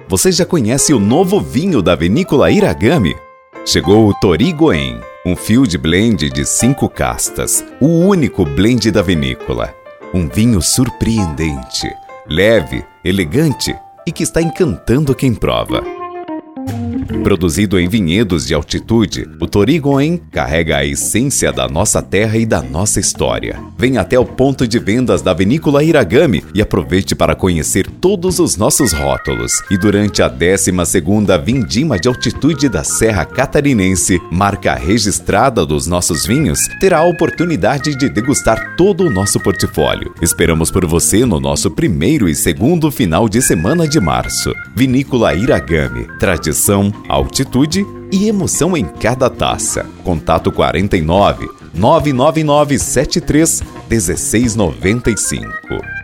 Você já conhece o novo vinho da Vinícola Iragami? Chegou o Torii Goen, um Field Blend de 5 castas, o único blend da vinícola. Um vinho surpreendente, leve, elegante e que está encantando quem prova. Produzido em vinhedos de altitude, o Torii Goen carrega a essência da nossa terra e da nossa história. Venha até o ponto de vendas da Vinícola Iragami e aproveite para conhecer todos os nossos rótulos. E durante a 12ª Vindima de Altitude da Serra Catarinense, marca registrada dos nossos vinhos, terá a oportunidade de degustar todo o nosso portfólio. Esperamos por você no nosso 1º e 2º final de semana de março. Vinícola Iragami, tradição, altitude e emoção em cada taça. Contato 49 999 73 1695.